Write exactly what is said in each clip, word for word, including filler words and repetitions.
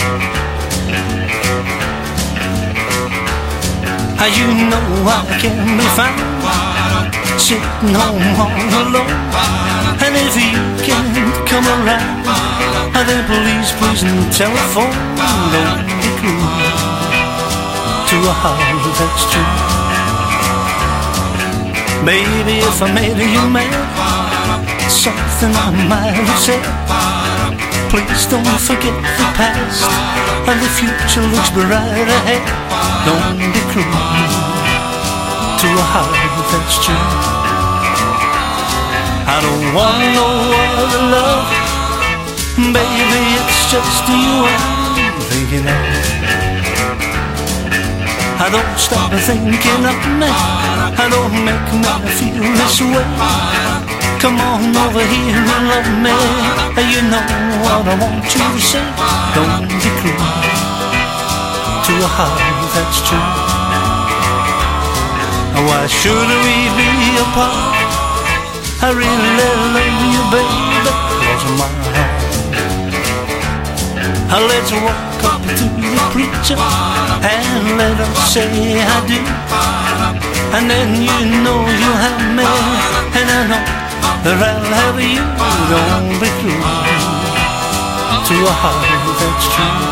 As you know, I can be found sitting home all alone. And if you can't come around, then please, please telephone. Don't be cruel to a heart that's true. Baby, if I made you mad, something I might have said, please don't forget the past, and the future looks bright ahead. Don't be cruel to a heart that's true. I don't want no other love, baby, it's just you I'm thinking of. I don't stop thinking of me, I don't make me feel this way. Come on over here and love me, you know what I want you to say. Don't be cruel to a heart that's true. Why should we be apart? I really love you, baby, close my heart. Let's walk up to the preacher and let him say I do. And then you know you have me, and I know that I'll have you. Don't be cruel to a heart that's true.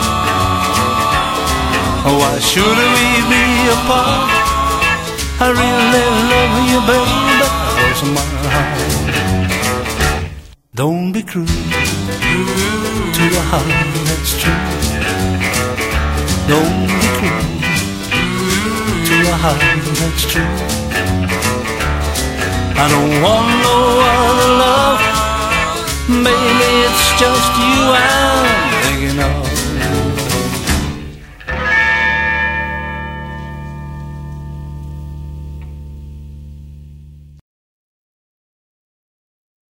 Why should we be apart? I really love you, baby, close my heart. Don't be cruel to a heart that's true. Don't be cruel to a heart that's true. I don't want no other love, baby, it's just you and